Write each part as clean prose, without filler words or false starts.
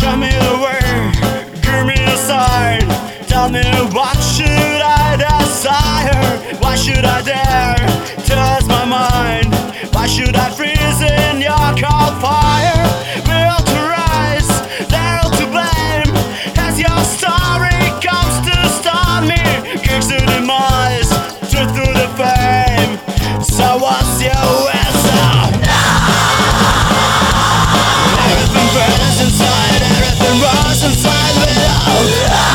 Show me the way, give me a sign. Tell me what should I desire? Why should I dare to lose my mind? Why should I freeze in your cold fire? Will to rise, they're to blame. As your story comes to stop me, kicks to demise, truth to the fame. So what's your answer? Everything burns inside, everything runs inside without.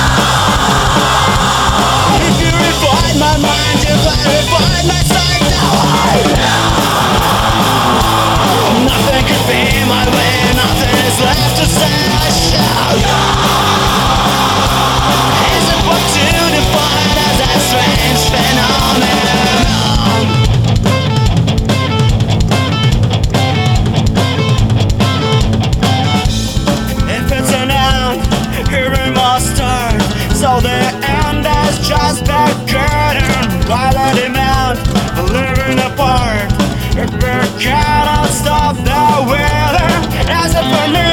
If you refine my mind, you clarify my sight. Nothing could be my way, nothing is left to say. I shout. Is it what to define as a strange phenomenon? If it's an end, here we must start. So the end has just begun. While I demand living apart, if we cannot stop the weather as a